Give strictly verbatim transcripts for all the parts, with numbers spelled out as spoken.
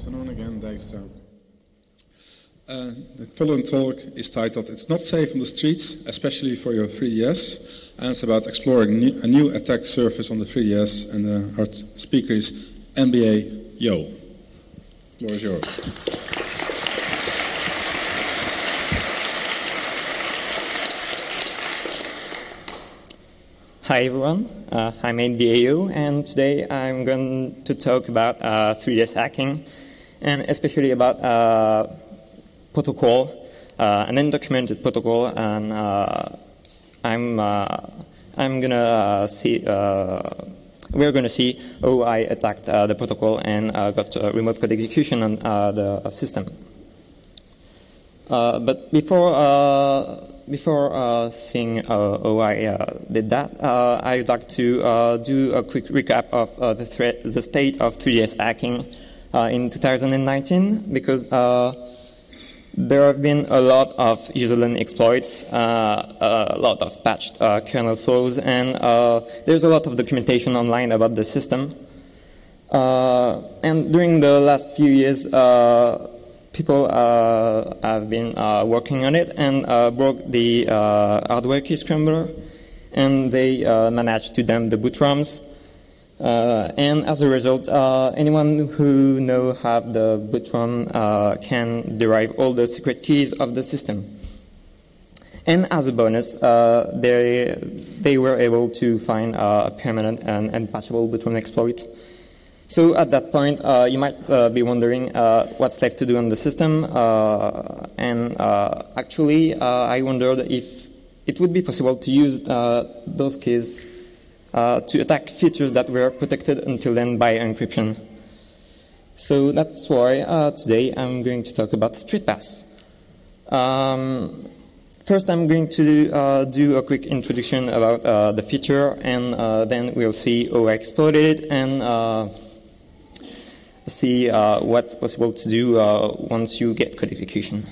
afternoon again, Dijkstra. Uh, the following talk is titled "It's Not Safe on the Streets, Especially for Your three D S," and it's about exploring new, a new attack surface on the three D S, and uh, our speaker is N B A Yo. The floor is yours. Hi everyone, uh, I'm N B A Yo, and today I'm going to talk about uh, three D S hacking, and especially about uh, protocol, uh, an undocumented protocol, and uh, I'm uh, I'm gonna uh, see uh, we're gonna see how I attacked uh, the protocol and uh, got uh, remote code execution on uh, the system. Uh, but before uh, before uh, seeing uh, how I uh, did that, uh, I'd like to uh, do a quick recap of uh, the, threat, the state of three D S hacking uh, in two thousand nineteen, because uh, there have been a lot of userland exploits, uh, a lot of patched uh, kernel flaws, and uh, there's a lot of documentation online about the system. Uh, and during the last few years, uh, people uh, have been uh, working on it and uh, broke the uh, hardware key scrambler, and they uh, managed to dump the boot ROMs. Uh, and as a result, uh, anyone who know have the boot ROM uh, can derive all the secret keys of the system. And as a bonus, uh, they they were able to find uh, a permanent and unpatchable boot ROM exploit. So at that point, uh, you might uh, be wondering uh, what's left to do on the system. Uh, and uh, actually, uh, I wondered if it would be possible to use uh, those keys uh, to attack features that were protected until then by encryption. So that's why uh, today I'm going to talk about StreetPass. Um, first, I'm going to uh, do a quick introduction about uh, the feature, and uh, then we'll see how I exploited it, and uh, see uh, what's possible to do uh, once you get code execution.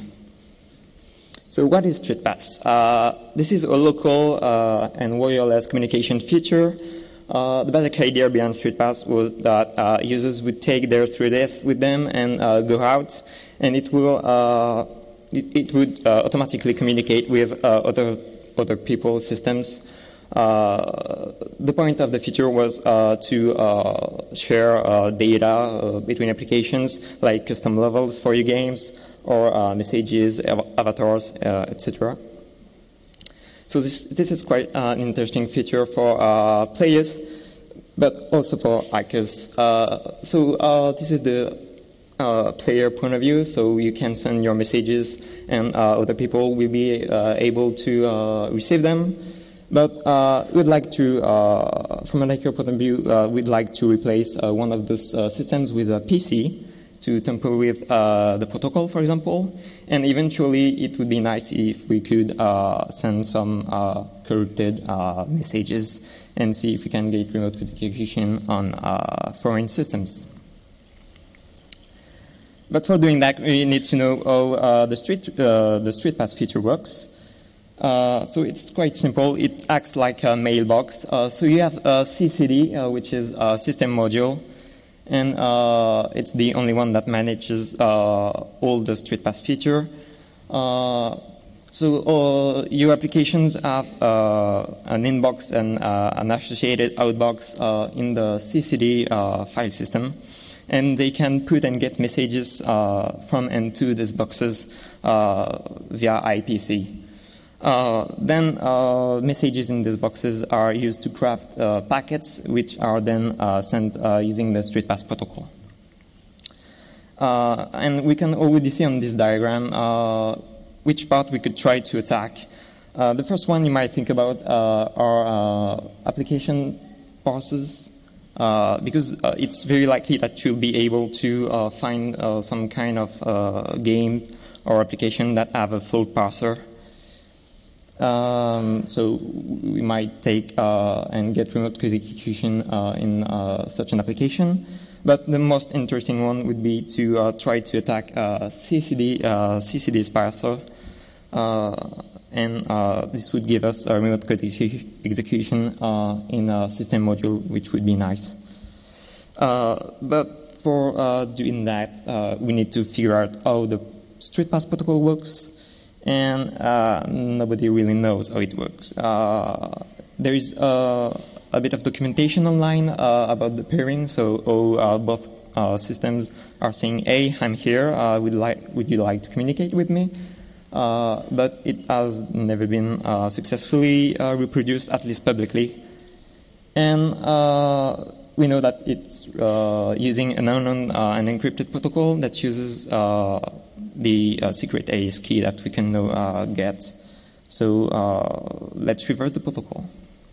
So what is StreetPass? Uh, this is a local uh, and wireless communication feature. Uh, the basic idea behind StreetPass was that uh, users would take their three D S with them and uh, go out, and it will uh, it, it would uh, automatically communicate with uh, other other people's systems. Uh, the point of the feature was uh, to uh, share uh, data uh, between applications, like custom levels for your games, or uh, messages, av avatars, uh, et cetera. So this this is quite uh, an interesting feature for uh, players, but also for hackers. Uh, so uh, this is the uh, player point of view. So you can send your messages, and uh, other people will be uh, able to uh, receive them. But uh, we'd like to, uh, from a hacker point of view, uh, we'd like to replace uh, one of those uh, systems with a P C to tamper with uh, the protocol, for example. And eventually, it would be nice if we could uh, send some uh, corrupted uh, messages and see if we can get remote code execution on uh, foreign systems. But for doing that, we need to know how uh, the street uh, the StreetPass feature works. Uh, so it's quite simple. It acts like a mailbox. Uh, so you have a C C D, uh, which is a system module, and uh, it's the only one that manages uh, all the StreetPass feature. Uh, so uh, your applications have uh, an inbox and uh, an associated outbox uh, in the C C D uh, file system, and they can put and get messages uh, from and to these boxes uh, via I P C. Uh, then uh, messages in these boxes are used to craft uh, packets, which are then uh, sent uh, using the StreetPass protocol. Uh, and we can already see on this diagram uh, which part we could try to attack. Uh, the first one you might think about uh, are uh, application parsers, uh, because uh, it's very likely that you'll be able to uh, find uh, some kind of uh, game or application that have a float parser. Um, so we might take uh, and get remote code execution uh, in uh, such an application. But the most interesting one would be to uh, try to attack uh, C C D, uh, C C D's parser. Uh, and uh, this would give us a remote code execu execution uh, in a system module, which would be nice. Uh, but for uh, doing that, uh, we need to figure out how the StreetPass protocol works, and uh, nobody really knows how it works. Uh, there is uh, a bit of documentation online uh, about the pairing, so oh, uh, both uh, systems are saying, hey, I'm here, uh, would, like, would you like to communicate with me? Uh, but it has never been uh, successfully uh, reproduced, at least publicly. And uh, we know that it's uh, using an unknown uh, and encrypted protocol that uses uh, the uh, secret A E S key that we can now uh, get. So uh, let's reverse the protocol.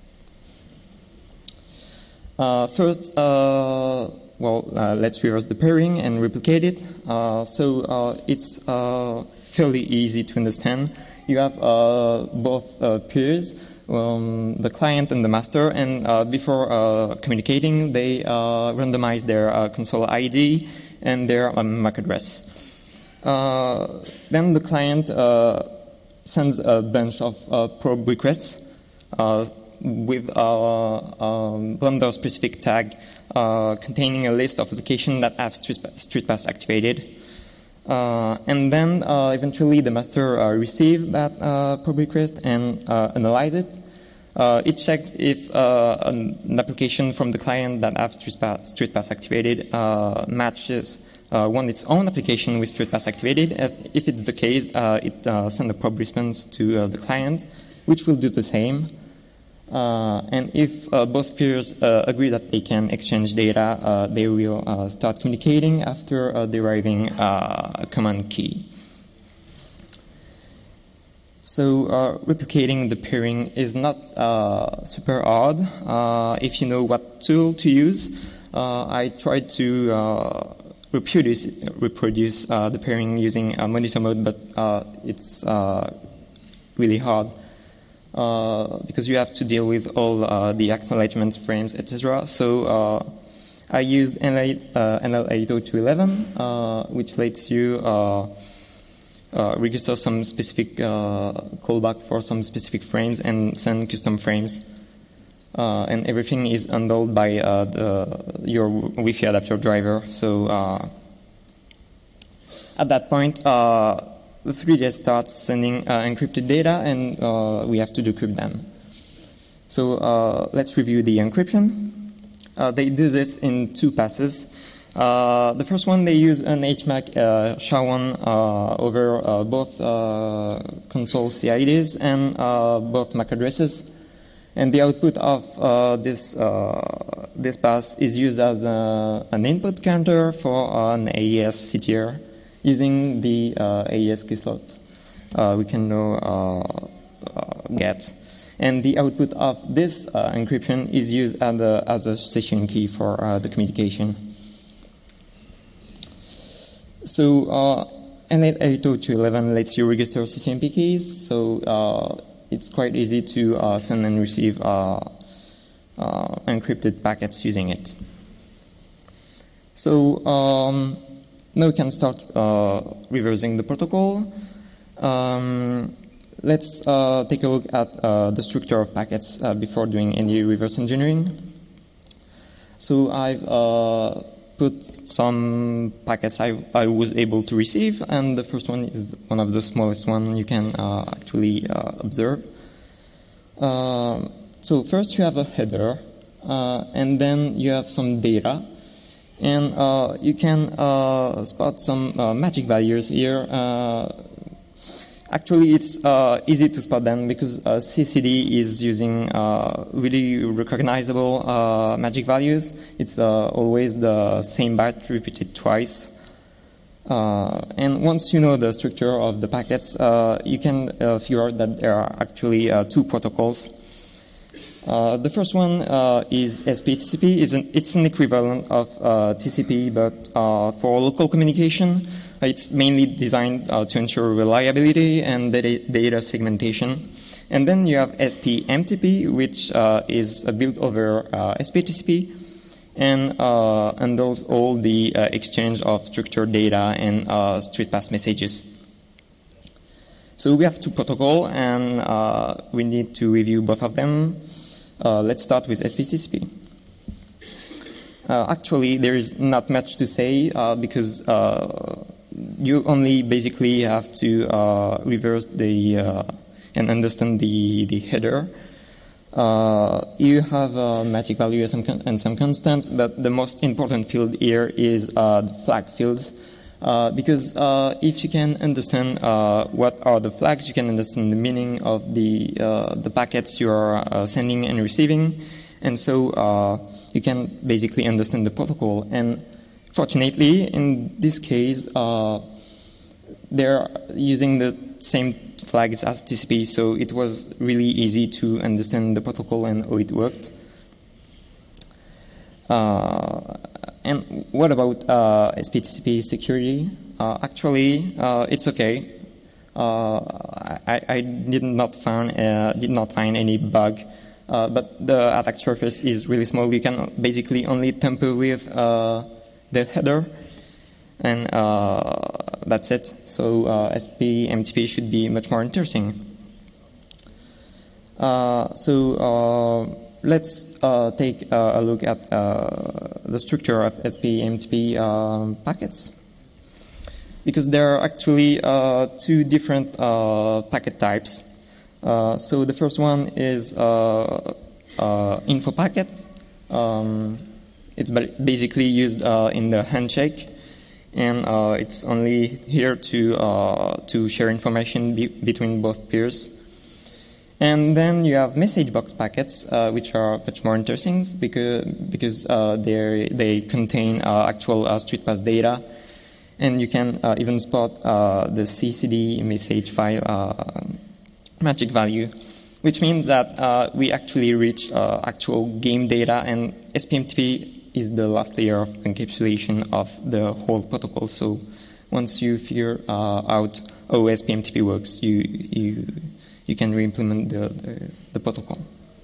Uh, first, uh, well, uh, let's reverse the pairing and replicate it. Uh, so uh, it's uh, fairly easy to understand. You have uh, both uh, peers, um, the client and the master, and uh, before uh, communicating, they uh, randomize their uh, console I D and their um, M A C address. Uh, then the client uh, sends a bunch of uh, probe requests uh, with a um, vendor-specific tag uh, containing a list of locations that have StreetPass activated. Uh, and then uh, eventually the master uh, received that uh, probe request and uh, analyzed it. Uh, it checked if uh, an, an application from the client that has StreetPass, StreetPass activated uh, matches uh, one its own application with StreetPass activated. If it's the case, uh, it uh, sends a probe response to uh, the client, which will do the same. Uh, and if uh, both peers uh, agree that they can exchange data, uh, they will uh, start communicating after uh, deriving uh, a common key. So uh, replicating the pairing is not uh, super hard uh, if you know what tool to use. Uh, I tried to uh, reproduce, reproduce uh, the pairing using uh, monitor mode, but uh, it's uh, really hard. Uh, because you have to deal with all uh, the acknowledgement frames, et cetera. So uh, I used N L eight oh two eleven, uh, which lets you uh, uh, register some specific uh, callback for some specific frames and send custom frames. Uh, and everything is handled by uh, the, your Wi-Fi adapter driver. So uh, at that point, uh, the three D S starts sending uh, encrypted data, and uh, we have to decrypt them. So uh, let's review the encryption. Uh, they do this in two passes. Uh, the first one, they use an H M A C uh, S H A one uh, over uh, both uh, console C I Ds and uh, both M A C addresses. And the output of uh, this uh, this pass is used as a, an input counter for an A E S C T R. Using the uh, A E S key slot, uh, we can now uh, uh, get. And the output of this uh, encryption is used as a, as a session key for uh, the communication. So uh, N L eight oh two eleven lets you register C C M P keys, so uh, it's quite easy to uh, send and receive uh, uh, encrypted packets using it. So um, now we can start uh, reversing the protocol. Um, let's uh, take a look at uh, the structure of packets uh, before doing any reverse engineering. So I've uh, put some packets I, I was able to receive, and the first one is one of the smallest one you can uh, actually uh, observe. Uh, so first you have a header, uh, and then you have some data. And uh, you can uh, spot some uh, magic values here. Uh, actually, it's uh, easy to spot them because uh, C C D is using uh, really recognizable uh, magic values. It's uh, always the same byte repeated twice. Uh, and once you know the structure of the packets, uh, you can uh, figure out that there are actually uh, two protocols. Uh, the first one uh, is S P T C P. Is an, it's an equivalent of uh, T C P, but uh, for local communication. It's mainly designed uh, to ensure reliability and data, data segmentation. And then you have S P M T P, which uh, is uh, built over uh, S P T C P and uh, handles all the uh, exchange of structured data and uh, StreetPass messages. So we have two protocols, and uh, we need to review both of them. Uh, let's start with S P T C P. Uh, actually, there is not much to say uh, because uh, you only basically have to uh, reverse the uh, and understand the the header. Uh, you have a magic value and some, con- and some constants, but the most important field here is uh, the flag fields. Uh, because uh, if you can understand uh, what are the flags, you can understand the meaning of the uh, the packets you are uh, sending and receiving, and so uh, you can basically understand the protocol. And fortunately, in this case, uh, they're using the same flags as T C P, so it was really easy to understand the protocol and how it worked. Uh, and what about uh, S P T C P security? Uh, actually, uh, it's okay. Uh, I, I did not find uh, did not find any bug, uh, but the attack surface is really small. You can basically only tamper with uh, the header, and uh, that's it. So uh, S P M T P should be much more interesting. Uh, so uh, let's uh, take uh, a look at uh, the structure of S P M T P uh, packets, because there are actually uh, two different uh, packet types. Uh, so the first one is uh, uh, info packet. Um, it's basically used uh, in the handshake. And uh, it's only here to uh, to share information be- between both peers. And then you have message box packets, uh, which are much more interesting because because uh, they they contain uh, actual uh, street pass data, and you can uh, even spot uh, the C C D message file uh, magic value, which means that uh, we actually reach uh, actual game data, and S P M T P is the last layer of encapsulation of the whole protocol. So once you figure uh, out how S P M T P works, you you you can re-implement the, the, the protocol.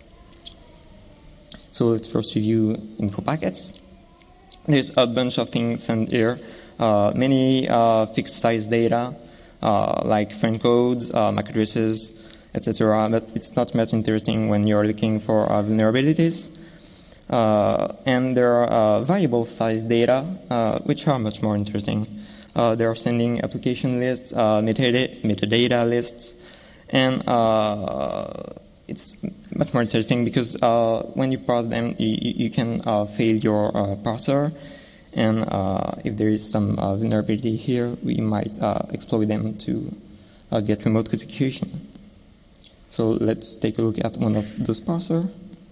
So let's first review info packets. There's a bunch of things in here, uh, many uh, fixed size data, uh, like friend codes, uh, M A C addresses, et cetera. But it's not much interesting when you're looking for uh, vulnerabilities. Uh, and there are uh, variable size data, uh, which are much more interesting. Uh, they are sending application lists, uh, metadata, metadata lists, and uh, it's much more interesting because uh, when you parse them, you, you can uh, fail your uh, parser, and uh, if there is some uh, vulnerability here, we might uh, exploit them to uh, get remote execution. So let's take a look at one of those parsers.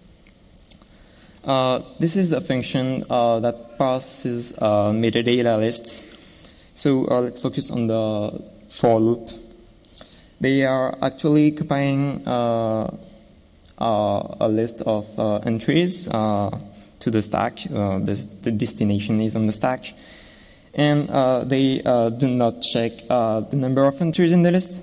Uh, this is a function uh, that parses uh, metadata lists. So uh, let's focus on the for loop. They are actually copying uh, uh, a list of uh, entries uh, to the stack. Uh, the, the destination is on the stack. And uh, they uh, do not check uh, the number of entries in the list.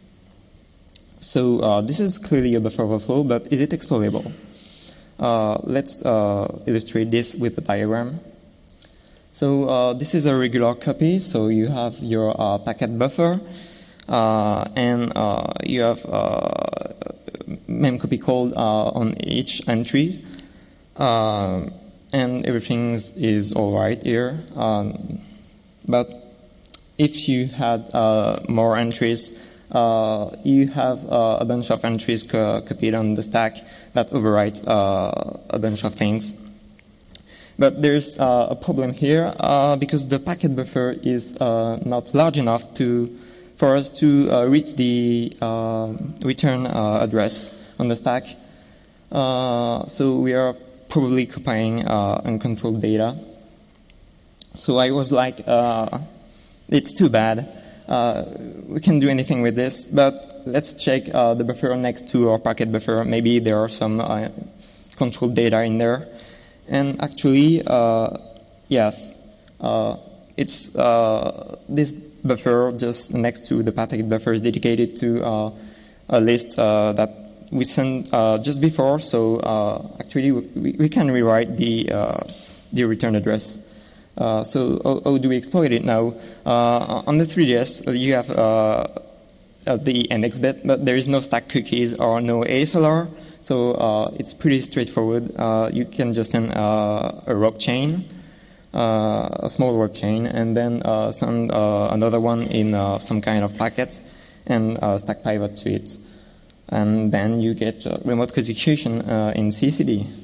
So uh, this is clearly a buffer overflow, but is it exploitable? Uh, let's uh, illustrate this with a diagram. So uh, this is a regular copy. So you have your uh, packet buffer, uh, and uh, you have uh, memcopy called uh, on each entry, uh, and everything is all right here. Um, but if you had uh, more entries, Uh, you have uh, a bunch of entries co- copied on the stack that overwrite uh, a bunch of things. But there's uh, a problem here uh, because the packet buffer is uh, not large enough to for us to uh, reach the uh, return uh, address on the stack. Uh, so we are probably copying uh, uncontrolled data. So I was like, uh, it's too bad. Uh, we can do anything with this, but let's check uh, the buffer next to our packet buffer. Maybe there are some uh, controlled data in there. And actually, uh, yes, uh, it's uh, this buffer just next to the packet buffer is dedicated to uh, a list uh, that we sent uh, just before. So uh, actually, we, we can rewrite the uh, the return address. Uh, so how, how do we exploit it now? Uh, on the three D S, you have uh, uh, the N X bit, but there is no stack cookies or no A S L R. So uh, it's pretty straightforward. Uh, you can just send uh, a rogue chain, uh, a small rogue chain, and then uh, send uh, another one in uh, some kind of packet and uh, stack pivot to it. And then you get uh, remote execution uh, in C C D.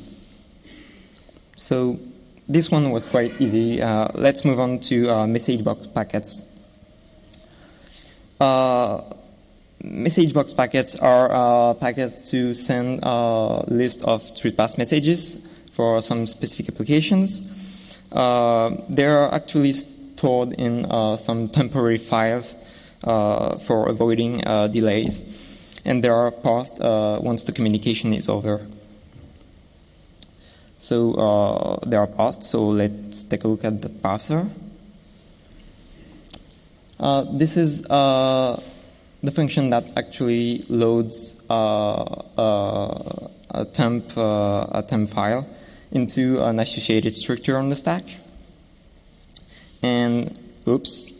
So this one was quite easy. Uh, let's move on to uh, message box packets. Uh, Message box packets are uh, packets to send a list of street pass messages for some specific applications. Uh, they are actually stored in uh, some temporary files uh, for avoiding uh, delays, and they are parsed uh, once the communication is over. So uh, they are parsed, so let's take a look at the parser. Uh, this is uh, the function that actually loads uh, uh, a temp uh, a temp file into an associated structure on the stack. And oops,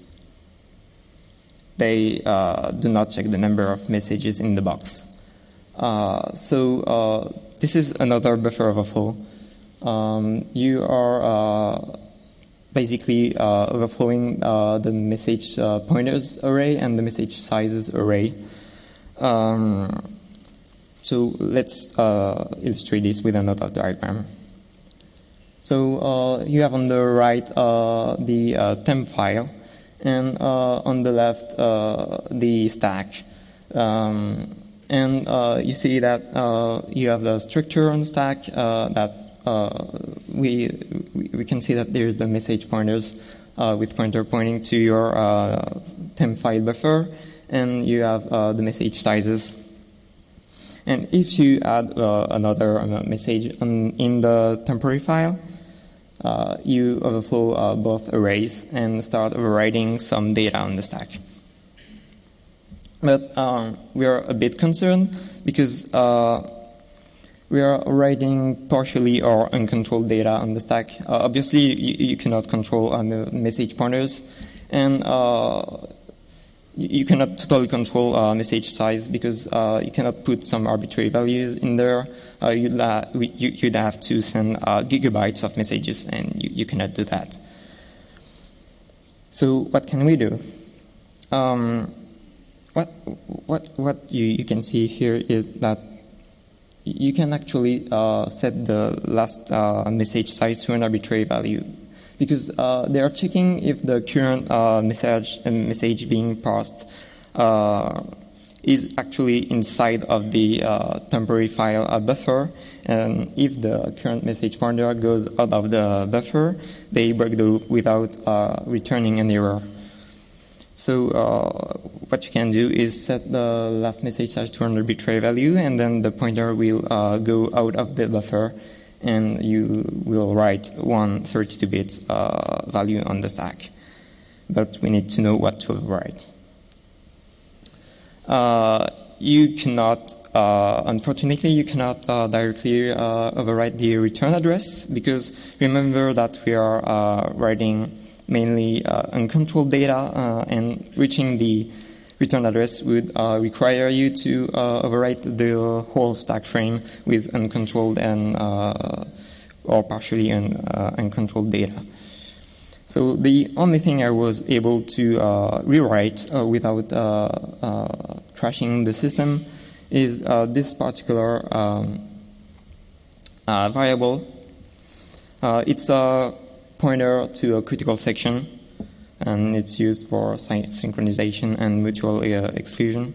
they uh, do not check the number of messages in the box. Uh, so uh, this is another buffer overflow. Um, you are uh, basically uh, overflowing uh, the message uh, pointers array and the message sizes array. Um, so let's uh, illustrate this with another diagram. So uh, you have on the right uh, the uh, temp file, and uh, on the left uh, the stack. Um, and uh, you see that uh, you have the structure on the stack uh, that Uh, we we can see that there's the message pointers uh, with pointer pointing to your uh, temp file buffer, and you have uh, the message sizes. And if you add uh, another uh, message on, in the temporary file, uh, you overflow uh, both arrays and start overwriting some data on the stack. But um, we are a bit concerned because uh, we are writing partially or uncontrolled data on the stack. Uh, obviously, you, you cannot control um, the message pointers, and uh, you, you cannot totally control uh, message size because uh, you cannot put some arbitrary values in there. Uh, you'd, la you, you'd have to send uh, gigabytes of messages, and you, you cannot do that. So what can we do? Um, what what what you, you can see here is that you can actually uh, set the last uh, message size to an arbitrary value, because uh, they are checking if the current uh, message uh, message being parsed uh, is actually inside of the uh, temporary file uh, buffer, and if the current message pointer goes out of the buffer, they break the loop without uh, returning an error. So uh, what you can do is set the last message size to an arbitrary value, and then the pointer will uh, go out of the buffer, and you will write one thirty-two bit uh, value on the stack. But we need to know what to overwrite. Uh, you cannot, uh, unfortunately, you cannot uh, directly uh, overwrite the return address, because remember that we are uh, writing mainly uh, uncontrolled data, uh, and reaching the return address would uh, require you to uh, overwrite the whole stack frame with uncontrolled and uh, or partially un, uh, uncontrolled data. So the only thing I was able to uh, rewrite uh, without uh, uh, crashing the system is uh, this particular um, uh, variable. Uh, it's a pointer to a critical section, and it's used for syn synchronization and mutual uh, exclusion.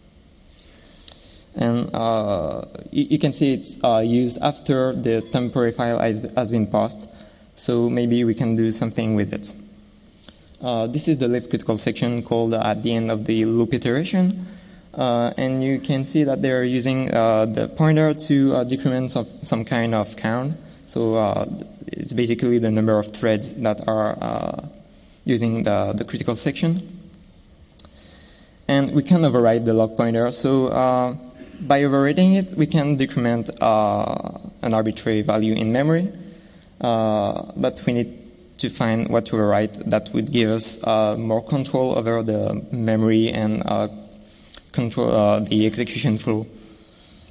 And uh, you, you can see it's uh, used after the temporary file has, has been parsed, so maybe we can do something with it. Uh, this is the live critical section called at the end of the loop iteration, uh, and you can see that they're using uh, the pointer to uh, decrements of some kind of count. So uh, it's basically the number of threads that are uh, using the, the critical section. And we can override the log pointer. So uh, by overriding it, we can decrement uh, an arbitrary value in memory. Uh, but we need to find what to overwrite that would give us uh, more control over the memory and uh, control uh, the execution flow.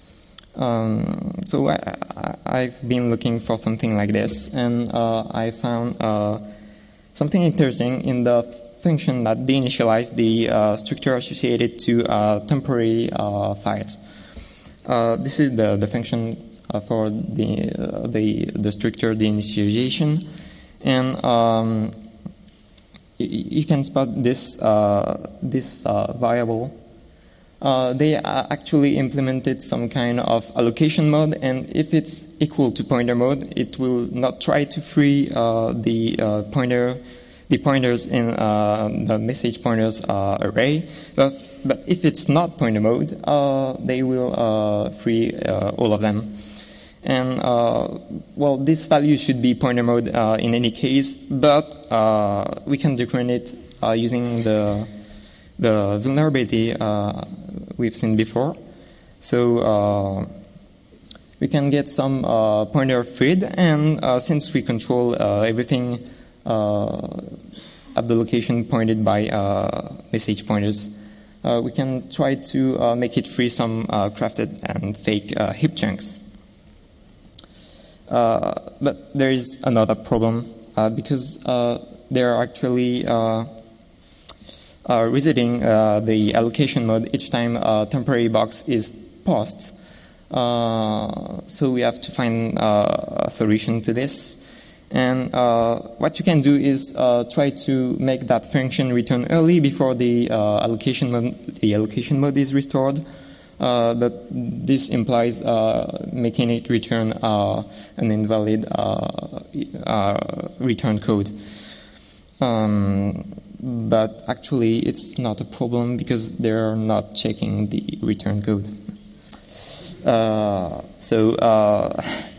Um, so I, I, I've been looking for something like this, and uh, I found uh, something interesting in the function that deinitialized the uh, structure associated to uh, temporary uh, files. Uh, this is the, the function uh, for the, uh, the the structure deinitialization, and um, you can spot this uh, this uh, variable. Uh, they actually implemented some kind of allocation mode, and if it's equal to pointer mode, it will not try to free uh, the uh, pointer, the pointers in uh, the message pointers uh, array. But, but if it's not pointer mode, uh, they will uh, free uh, all of them. And uh, well, this value should be pointer mode uh, in any case, but uh, we can decrement it uh, using the the vulnerability uh, we've seen before. So uh, we can get some uh, pointer freed, and uh, since we control uh, everything uh, at the location pointed by uh, message pointers, uh, we can try to uh, make it free some uh, crafted and fake uh, heap chunks. Uh, but there is another problem uh, because uh, there are actually uh, Uh, resetting uh, the allocation mode each time a temporary box is paused. Uh, so we have to find uh, a solution to this. And uh, what you can do is uh, try to make that function return early before the uh, allocation mode, the allocation mode is restored. Uh, but this implies uh, making it return uh, an invalid uh, uh, return code. Um, But actually, it's not a problem because they're not checking the return code. Uh, so, uh,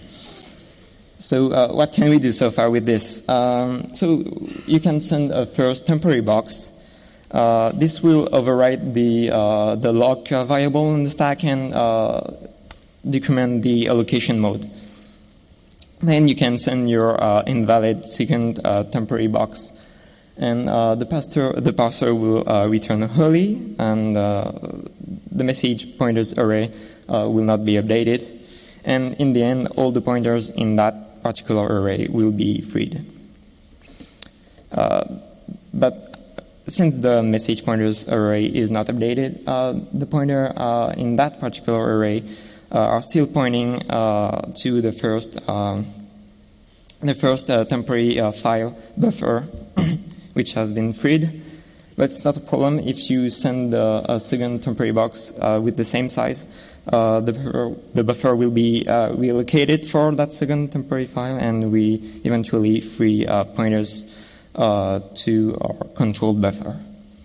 so uh, what can we do so far with this? Um, so you can send a first temporary box. Uh, this will overwrite the uh, the lock uh, variable in the stack and uh, decrement the allocation mode. Then you can send your uh, invalid second uh, temporary box. And uh, the parser, the parser will uh, return early, and uh, the message pointers array uh, will not be updated. And in the end, all the pointers in that particular array will be freed. Uh, but since the message pointers array is not updated, uh, the pointer uh, in that particular array uh, are still pointing uh, to the first, um, the first uh, temporary uh, file buffer. Which has been freed, but it's not a problem if you send uh, a second temporary box uh, with the same size. Uh, the, buffer, the buffer will be uh, reallocated for that second temporary file, and we eventually free uh, pointers uh, to our controlled buffer.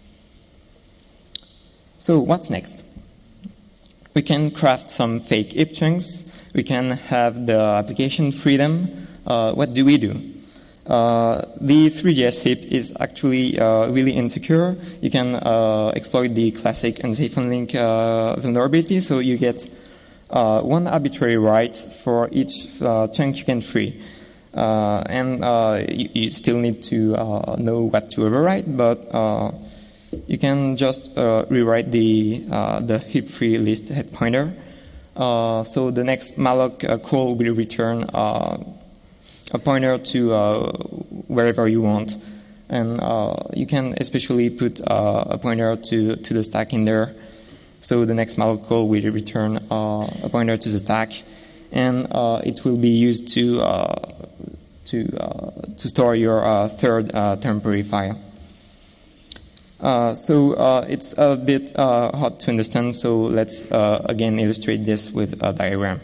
So what's next? We can craft some fake heap chunks. We can have the application free them. Uh, what do we do? Uh, the three D S heap is actually uh, really insecure. You can uh, exploit the classic unsafe unlink uh, vulnerability, so you get uh, one arbitrary write for each uh, chunk you can free. Uh, and uh, you, you still need to uh, know what to overwrite, but uh, you can just uh, rewrite the, uh, the heap free list head pointer. Uh, so the next malloc uh, call will return uh, a pointer to uh, wherever you want. And uh, you can especially put uh, a pointer to, to the stack in there. So the next malloc call will return uh, a pointer to the stack. And uh, it will be used to, uh, to, uh, to store your uh, third uh, temporary file. Uh, so uh, it's a bit uh, hard to understand, so let's uh, again illustrate this with a diagram.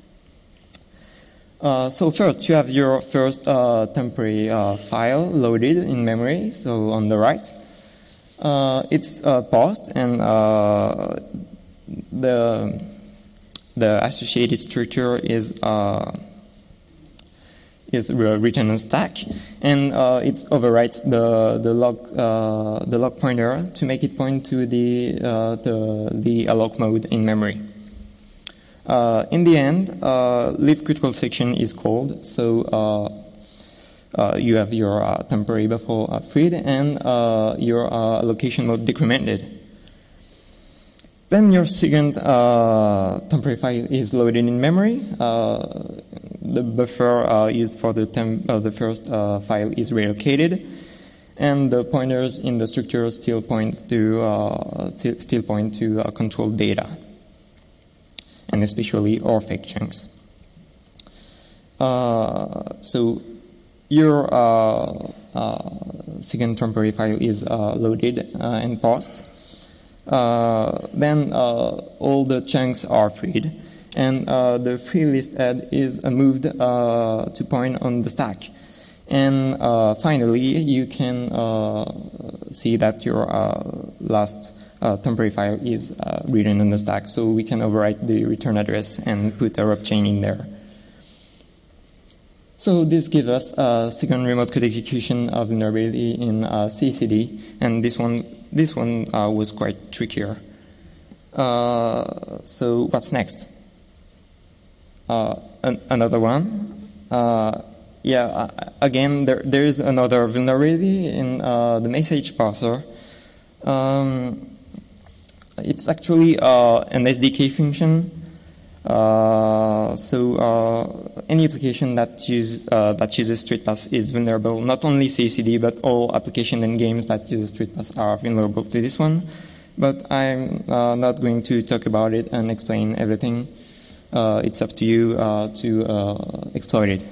Uh, so first, you have your first uh, temporary uh, file loaded in memory, so on the right. Uh, it's uh, paused, and uh, the, the associated structure is uh, is written on stack, and uh, it overwrites the the log uh, the log pointer to make it point to the uh, the the alloc mode in memory. Uh, in the end, uh, leave critical section is called, so uh, uh, you have your uh, temporary buffer freed and uh, your uh, allocation mode decremented. Then your second uh, temporary file is loaded in memory. Uh, the buffer uh, used for the, temp uh, the first uh, file is relocated, and the pointers in the structure still point to uh, still, still point to uh, controlled data, and especially or fake chunks. Uh, so your uh, uh, second temporary file is uh, loaded uh, and parsed. Uh, then uh, all the chunks are freed, and uh, the free list head is uh, moved uh, to point on the stack. And uh, finally, you can uh, see that your uh, last uh, temporary file is uh, written on the stack, so we can overwrite the return address and put a wrap chain in there. So this gives us a second remote code execution of vulnerability in uh, C C D, and this one this one uh, was quite trickier. Uh, so what's next? Uh, an another one. Uh, yeah, uh, again, there there is another vulnerability in uh, the message parser. Um, it's actually uh, an S D K function. Uh, so uh, any application that use uh, that uses StreetPass is vulnerable. Not only C C D, but all applications and games that use StreetPass are vulnerable to this one. But I'm uh, not going to talk about it and explain everything. Uh, it's up to you uh, to uh, exploit it.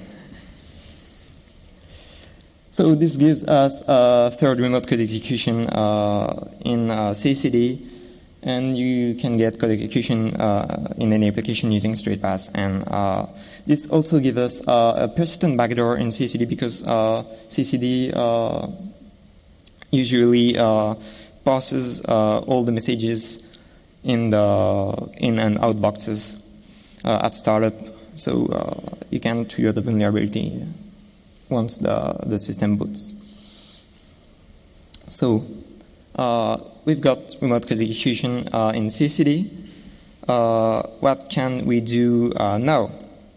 So this gives us a third remote code execution uh, in uh, C C D. And you can get code execution uh, in any application using StreetPass. And uh, this also gives us uh, a persistent backdoor in C C D because uh, C C D uh, usually uh, passes uh, all the messages in the in and out boxes uh, at startup. So uh, you can trigger the vulnerability once the the system boots. So. Uh, we've got remote code execution uh, in C C D. Uh, what can we do uh, now?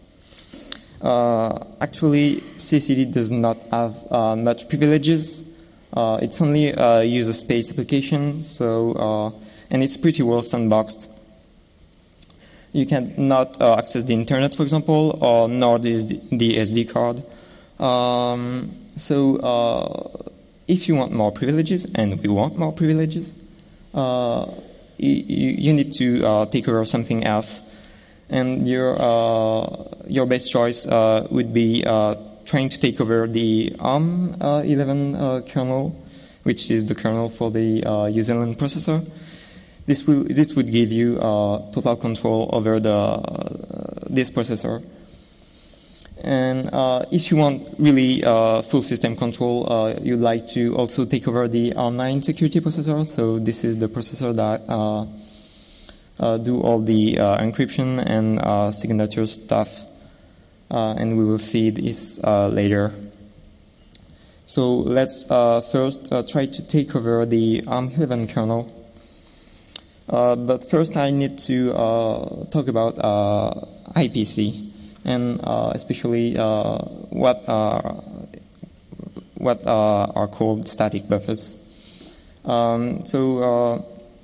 Uh, actually, C C D does not have uh, much privileges. Uh, it's only a user space application, so uh, and it's pretty well sandboxed. You cannot uh, access the internet, for example, or nor the, the S D card. Um, so. Uh, If you want more privileges, and we want more privileges, uh, you, you need to uh, take over something else. And your uh, your best choice uh, would be uh, trying to take over the ARM uh, eleven uh, kernel, which is the kernel for the uh, userland processor. This will this would give you uh, total control over the uh, this processor. And uh, if you want really uh, full system control, uh, you'd like to also take over the ARM nine security processor. So this is the processor that uh, uh, do all the uh, encryption and uh, signature stuff. Uh, and we will see this uh, later. So let's uh, first uh, try to take over the ARM eleven kernel. Uh, but first I need to uh, talk about uh, I P C. And uh, especially uh, what are what uh, are called static buffers. Um, so uh,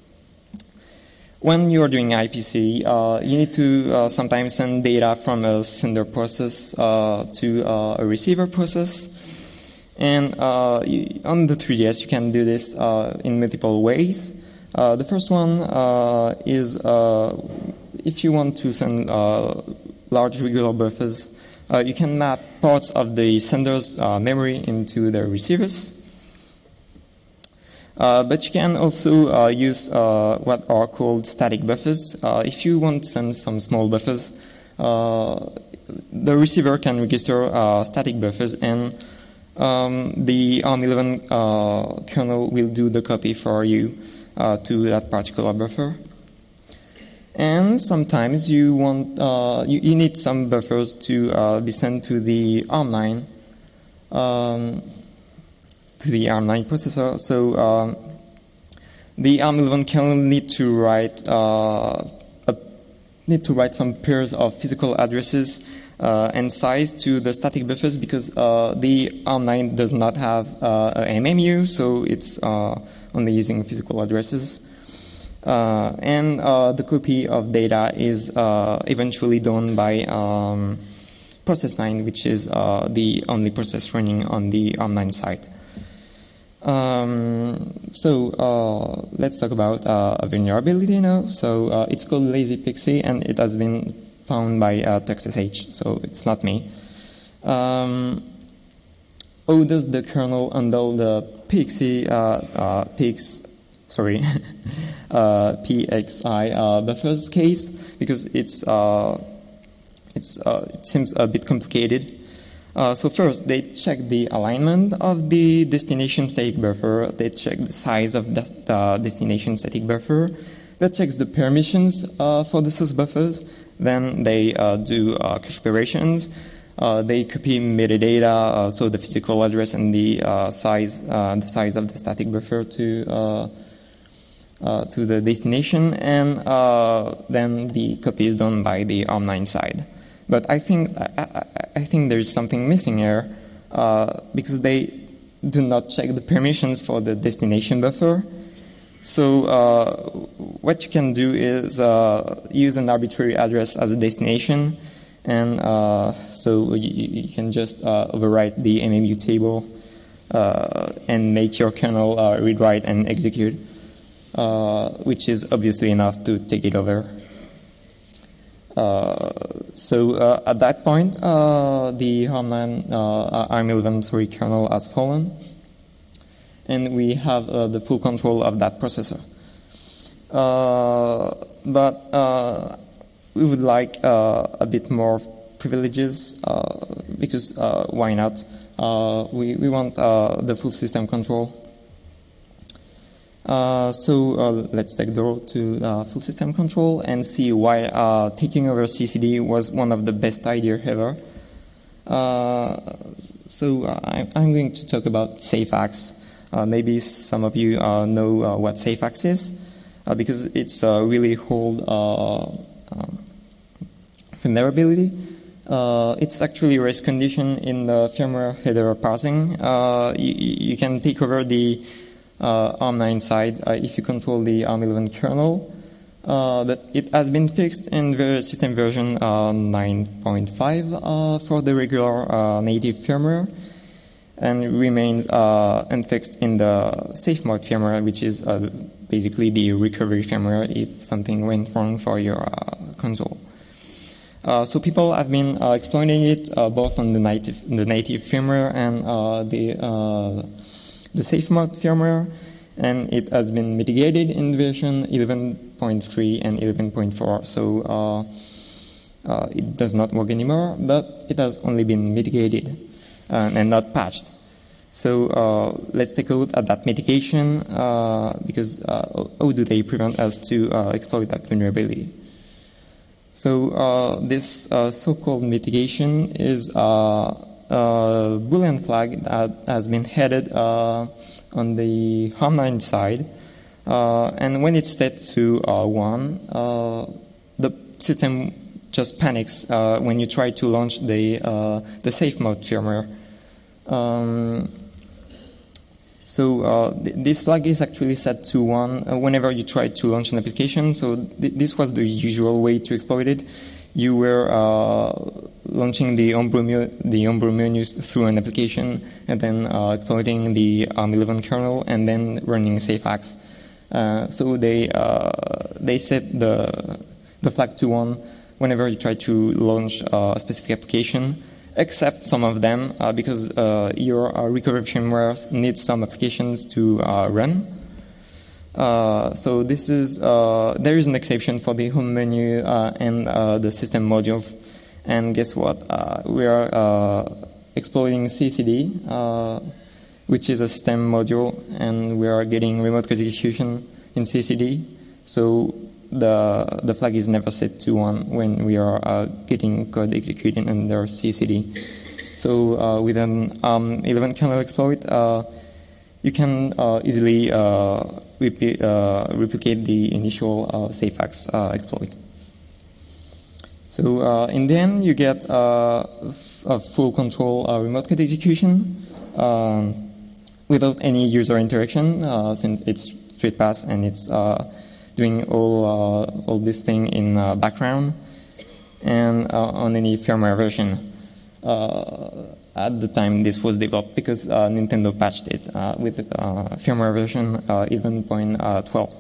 when you're doing I P C, uh, you need to uh, sometimes send data from a sender process uh, to uh, a receiver process. And uh, you, on the three D S, you can do this uh, in multiple ways. Uh, the first one uh, is uh, if you want to send uh, large regular buffers, uh, you can map parts of the sender's uh, memory into the receivers. Uh, but you can also uh, use uh, what are called static buffers. Uh, if you want to send some small buffers, uh, the receiver can register uh, static buffers, and um, the ARM eleven uh, kernel will do the copy for you uh, to that particular buffer. And sometimes you want uh, you, you need some buffers to uh, be sent to the ARM nine um, to the ARM nine processor. So um, the ARM eleven kernel need to write uh, a, need to write some pairs of physical addresses uh, and size to the static buffers because uh, the ARM nine does not have uh, a M M U, so it's uh, only using physical addresses. Uh, and uh, the copy of data is uh, eventually done by um, process nine, which is uh, the only process running on the ARM nine side. Um, so uh, let's talk about uh, a vulnerability now. So uh, it's called Lazy Pixie, and it has been found by uh, TuxSH, so it's not me. Um, how does the kernel handle the Pixie uh, uh, Pix? Sorry, uh, P X I uh, buffers case, because it's uh, it's uh, it seems a bit complicated. Uh, so first, they check the alignment of the destination static buffer. They check the size of the uh, destination static buffer. That checks the permissions uh, for the source buffers. Then they uh, do uh, cache operations. Uh, they copy metadata, uh, so the physical address and the uh, size, uh, the size of the static buffer to. Uh, Uh, to the destination, and uh, then the copy is done by the ARM nine side. But I think I, I, I think there is something missing here uh, because they do not check the permissions for the destination buffer. So uh, what you can do is uh, use an arbitrary address as a destination, and uh, so you, you can just uh, overwrite the M M U table uh, and make your kernel uh, read, write, and execute. Uh, which is obviously enough to take it over. Uh, so uh, at that point, uh, the ARM nine, uh, ARM eleven sorry, kernel has fallen, and we have uh, the full control of that processor. Uh, but uh, we would like uh, a bit more privileges uh, because uh, why not? Uh, we we want uh, the full system control. Uh, so uh, let's take the road to uh, full system control and see why uh, taking over C C D was one of the best ideas ever. Uh, so uh, I'm going to talk about SafeAx. Uh, maybe some of you uh, know uh, what SafeAx is, uh, because it's a really old uh, um, vulnerability. Uh, it's actually a race condition in the firmware header parsing. Uh, you, you can take over the Uh, ARM nine side uh, if you control the ARM eleven kernel, uh, but it has been fixed in the system version uh, nine point five uh, for the regular uh, native firmware, and remains uh, unfixed in the safe mode firmware, which is uh, basically the recovery firmware if something went wrong for your uh, console. Uh, so people have been uh, exploiting it uh, both on the native, the native firmware and uh, the uh, the safe mode firmware, and it has been mitigated in version eleven point three and eleven point four. So uh, uh, it does not work anymore, but it has only been mitigated uh, and not patched. So uh, let's take a look at that mitigation, uh, because uh, how do they prevent us to uh, exploit that vulnerability? So uh, this uh, so-called mitigation is uh, a Boolean flag that has been headed uh, on the ARM nine side, uh, and when it's set to uh, one, uh, the system just panics uh, when you try to launch the uh, the safe mode firmware. Um, so uh, th this flag is actually set to one uh, whenever you try to launch an application. So th this was the usual way to exploit it. You were uh, launching the homebrew, the homebrew menus through an application, and then uh, exploiting the ARM eleven kernel, and then running SafeAx. Uh, so they uh, they set the the flag to one whenever you try to launch uh, a specific application, except some of them, uh, because uh, your uh, recovery firmware needs some applications to uh, run. Uh, so this is uh, there is an exception for the home menu uh, and uh, the system modules, and guess what? Uh, we are uh, exploiting C C D, uh, which is a system module, and we are getting remote code execution in C C D. So the the flag is never set to one when we are uh, getting code executed under C C D. So uh, with an ARM eleven kernel exploit, uh, you can uh, easily uh, Repli uh, replicate the initial uh, SafeAx uh, exploit. So uh, in the end, you get uh, a full control uh, remote code execution um, without any user interaction, uh, since it's straight pass and it's uh, doing all uh, all this thing in uh, background, and uh, on any firmware version. Uh, at the time this was developed, because uh, Nintendo patched it uh, with uh, firmware version uh, eleven point twelve.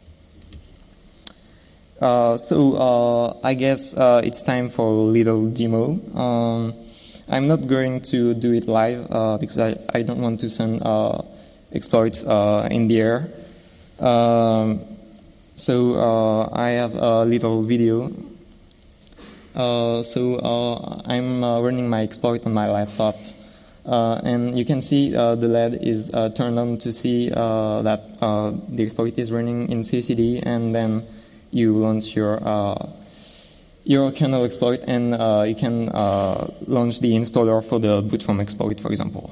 Uh, so uh, I guess uh, it's time for a little demo. Um, I'm not going to do it live uh, because I, I don't want to send uh, exploits uh, in the air. Um, so uh, I have a little video. Uh, so uh, I'm uh, running my exploit on my laptop, uh, and you can see uh, the L E D is uh, turned on to see uh, that uh, the exploit is running in C C D, and then you launch your uh, your kernel exploit, and uh, you can uh, launch the installer for the boot from exploit, for example.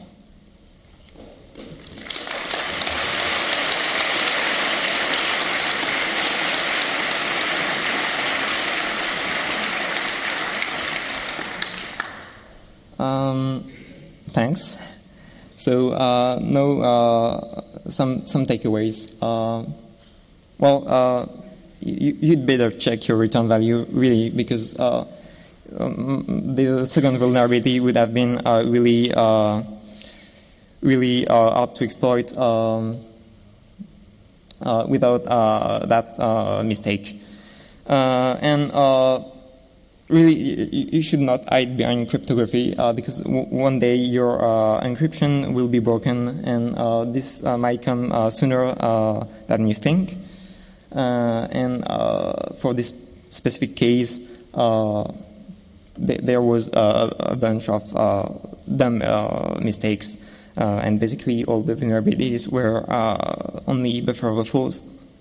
Um, thanks. So uh, no, uh, some some takeaways. Uh, well, uh, you, you'd better check your return value really, because uh, um, the second vulnerability would have been uh, really uh, really uh, hard to exploit um, uh, without uh, that uh, mistake. Uh, and uh, Really, you should not hide behind cryptography uh, because w one day your uh, encryption will be broken, and uh, this uh, might come uh, sooner uh, than you think. Uh, and uh, for this specific case, uh, th there was uh, a bunch of uh, dumb uh, mistakes, uh, and basically all the vulnerabilities were uh, only buffer overflows.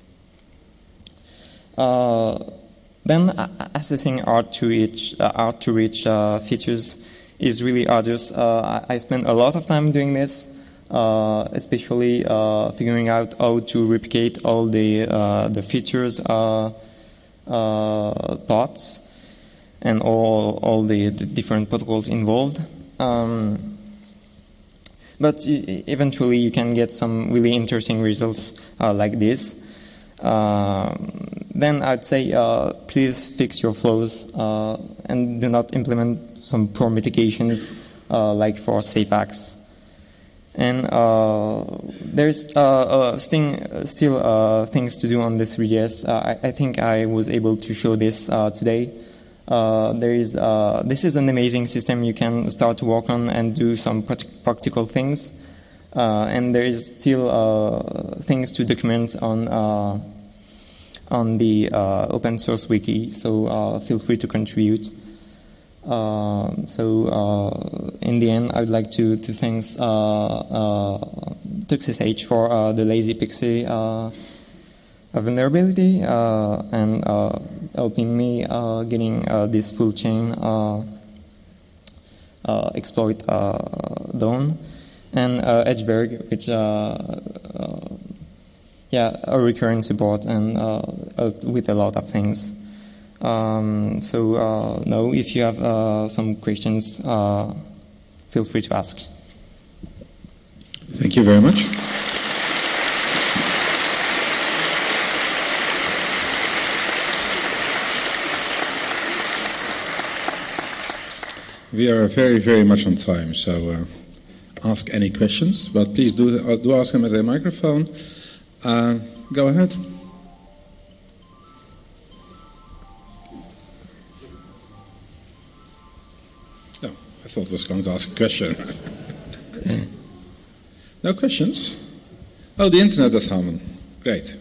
Uh, Then uh, assessing hard to reach, uh, hard to reach uh, features is really arduous. Uh, I, I spent a lot of time doing this, uh, especially uh, figuring out how to replicate all the uh, the features uh, uh, parts and all all the, the different protocols involved. Um, but eventually, you can get some really interesting results uh, like this. Uh, then I'd say uh, please fix your flows uh, and do not implement some poor mitigations uh, like for SafeAx. And uh, there's uh, uh, sting, still uh, things to do on the three D S. Uh, I, I think I was able to show this uh, today. Uh, there is uh, this is an amazing system you can start to work on and do some practical things. Uh, and there is still uh, things to document on uh, on the uh, open source wiki, so uh, feel free to contribute. Uh, so uh, in the end, I would like to, to thank uh, uh, TuxSH for uh, the lazy pixie uh, vulnerability uh, and uh, helping me uh, getting uh, this full chain uh, uh, exploit uh, done. And uh, Edgeberg, which uh, uh, yeah, a recurring support and uh, uh, with a lot of things. Um, so uh, no, if you have uh, some questions, uh, feel free to ask. Thank you very much. We are very, very much on time, so. Uh, Ask any questions, but please do, uh, do ask them at the microphone. Uh, go ahead. Oh, I thought I was going to ask a question. No questions? Oh, the internet is humming. Great.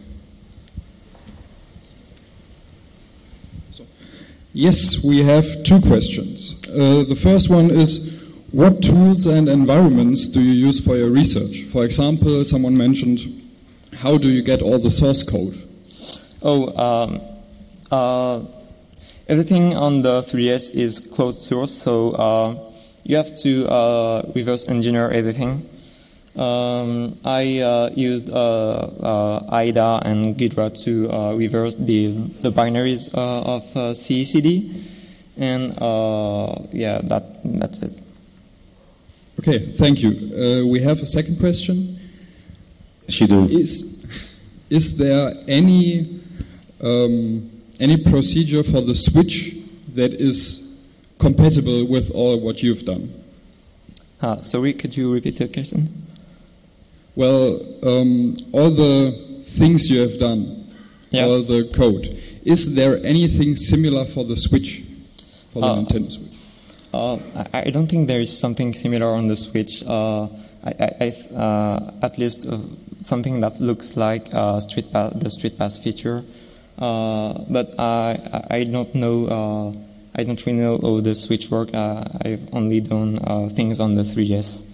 Yes, we have two questions. Uh, the first one is, what tools and environments do you use for your research? For example, someone mentioned, how do you get all the source code? Oh, um, uh, everything on the three D S is closed source, so uh, you have to uh, reverse engineer everything. Um, I uh, used uh, uh, I D A and Ghidra to uh, reverse the, the binaries uh, of uh, C E C D, and uh, yeah, that that's it. Okay, thank you. Uh, we have a second question. Yes, you do. Is, is there any um, any procedure for the switch that is compatible with all what you've done? Uh, sorry, could you repeat the question? Well, um, all the things you have done, yeah. all the code, is there anything similar for the Switch, for the uh, Nintendo Switch? Uh, I, I don't think there is something similar on the Switch. Uh, I, I, I uh, at least uh, something that looks like uh, Street Pass, the Street Pass feature, uh, but I, I don't know. Uh, I don't really know how the Switch works. Uh, I've only done uh, things on the three D S.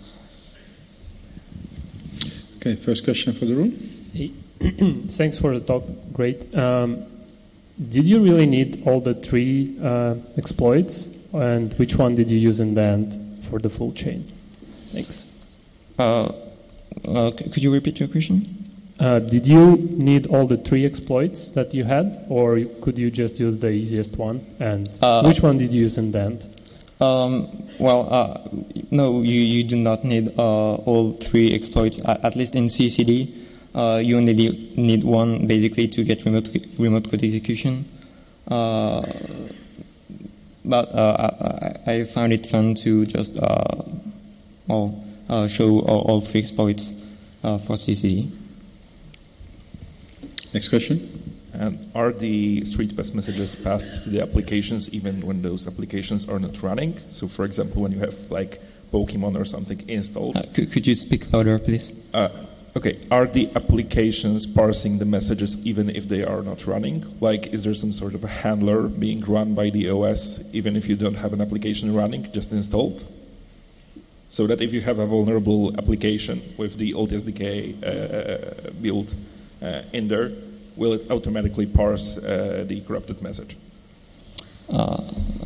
Okay, first question for the room. Hey. Thanks for the talk. Great. Um, did you really need all the three uh, exploits, and which one did you use in the end for the full chain? Thanks. Uh, uh, c- could you repeat your question? Uh, did you need all the three exploits that you had, or could you just use the easiest one? And uh, which one did you use in the end? Um, well, uh, no, you, you do not need uh, all three exploits. At, at least in C C D, uh, you only need one basically to get remote remote code execution. Uh, but uh, I, I found it fun to just uh, well uh, show all, all three exploits uh, for C C D. Next question. And are the Street Pass messages passed to the applications even when those applications are not running? So, for example, when you have like Pokemon or something installed. Uh, could, could you speak louder, please? Uh, okay. Are the applications parsing the messages even if they are not running? Like, is there some sort of a handler being run by the O S even if you don't have an application running, just installed? So that if you have a vulnerable application with the old S D K uh, build uh, in there, will it automatically parse uh, the corrupted message? Uh,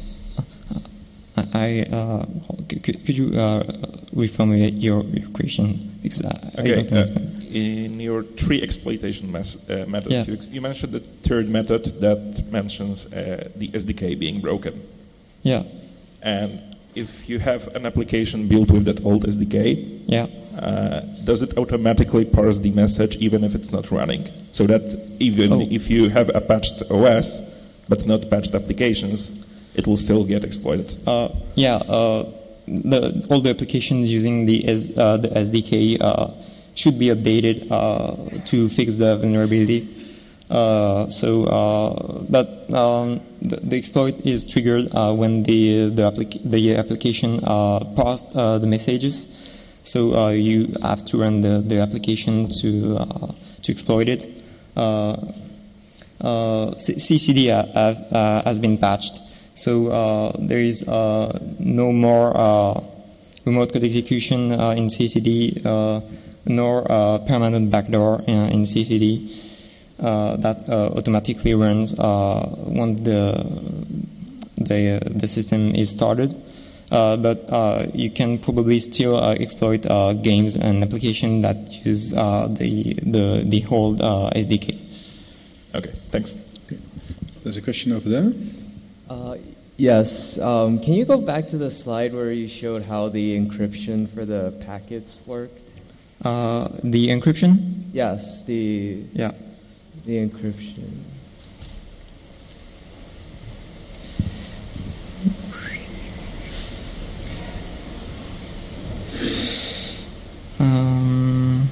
I uh, could, could you uh, reformulate your, your question? Because I, okay, I don't understand. Uh, in your three exploitation mes- uh, methods, yeah. you, you mentioned the third method that mentions uh, the S D K being broken. Yeah. And if you have an application built with that old S D K, yeah. Uh, does it automatically parse the message even if it's not running? So that even oh. if you have a patched O S but not patched applications, it will still get exploited. Uh, yeah, uh, the, all the applications using the, S, uh, the S D K uh, should be updated uh, to fix the vulnerability. Uh, so, uh, but um, the, the exploit is triggered uh, when the the, applica- the application uh, parsed uh, the messages. So uh, you have to run the, the application to uh, to exploit it. Uh, uh, C C D uh, uh, has been patched, so uh, there is uh, no more uh, remote code execution uh, in C C D, uh, nor uh, permanent backdoor in, in C C D uh, that uh, automatically runs uh, once the the the system is started. Uh, but uh, you can probably still uh, exploit uh, games and applications that use uh, the the the old uh, S D K. Okay, thanks. Okay. There's a question over there. Uh, yes. Um, can you go back to the slide where you showed how the encryption for the packets worked? Uh, the encryption? Yes. The yeah. The encryption. Um,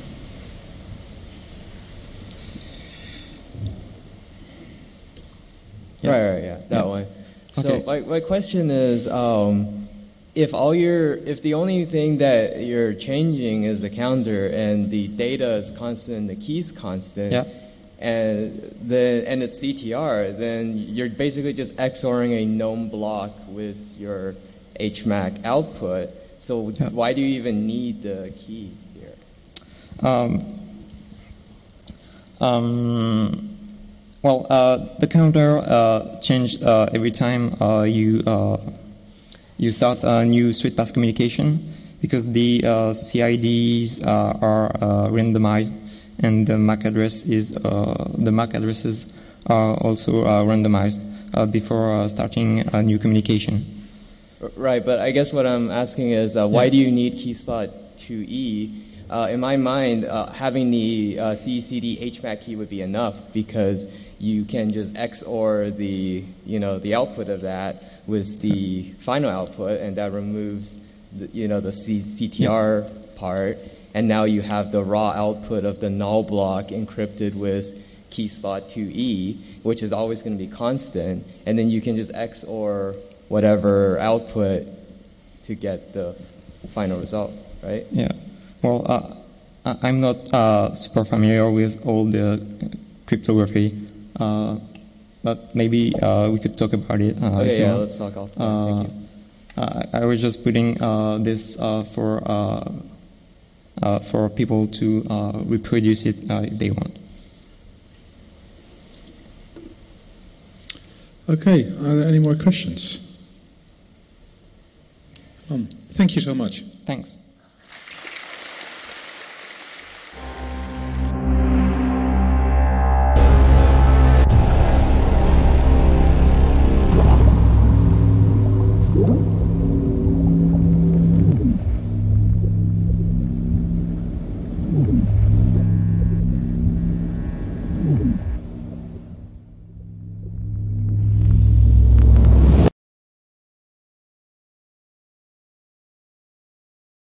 yeah. Right, right, yeah, that yeah. one. So okay. my my question is, um, if all your if the only thing that you're changing is the counter and the data is constant and the key's constant, yeah. and the and it's C T R, then you're basically just XORing a known block with your H M A C output. So yeah. why do you even need the key here? Um, um, well, uh, the counter uh, changed uh, every time uh, you uh, you start a new Street Pass communication because the uh, C I Ds uh, are uh, randomized and the M A C address is uh, the M A C addresses are also uh, randomized uh, before uh, starting a new communication. Right, but I guess what I'm asking is, uh, why yeah. do you need key slot two E? uh, in my mind, uh, having the uh, C C D H MAC key would be enough because you can just X O R the you know the output of that with the final output, and that removes the, you know the C- CTR yeah. part, and now you have the raw output of the null block encrypted with key slot two E, which is always going to be constant, and then you can just X O R whatever output to get the final result, right? Yeah. Well, uh, I'm not uh, super familiar with all the cryptography, uh, but maybe uh, we could talk about it. Uh, okay, yeah, let's talk off. Uh, Thank you. Uh, I was just putting uh, this uh, for uh, uh, for people to uh, reproduce it uh, if they want. Okay, are there any more questions? Um, thank you so much. Thanks.